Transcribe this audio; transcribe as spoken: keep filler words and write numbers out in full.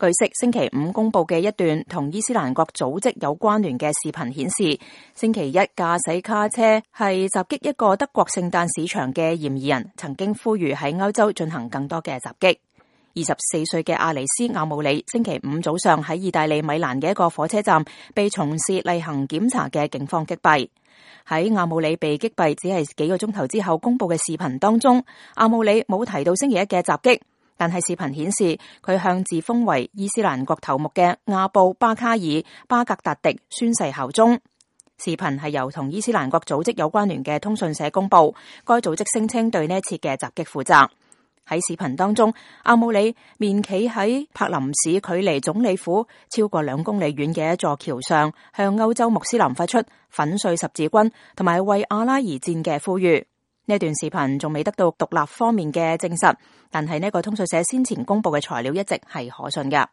據悉，星期五公布嘅一段同伊斯蘭國組織有關聯嘅視頻顯示，星期一駕駛卡車係襲擊一個德國聖誕市場嘅嫌疑人，曾經呼籲喺歐洲進行更多嘅襲擊。二十四歲嘅阿尼斯·阿姆里星期五早上喺意大利米蘭嘅一個火車站被從事例行檢查嘅警方擊斃。喺阿姆里被擊斃只係幾個鐘頭之後公布嘅視頻當中，阿姆里冇提到星期一嘅襲擊。但係視頻顯示，佢向自封為伊斯蘭國頭目嘅亞布巴卡爾巴格達迪宣誓效忠。視頻係由同伊斯蘭國組織有關聯嘅通訊社公布，該組織聲稱對呢一次嘅襲擊負責。喺視頻當中，阿姆里面企喺柏林市距離總理府超過兩公里遠嘅一座橋上，向歐洲穆斯林發出粉碎十字軍同埋為阿拉而戰嘅呼籲。呢段視頻仲未得到獨立方面嘅證實，但係呢個通訊社先前公布嘅材料一直係可信㗎。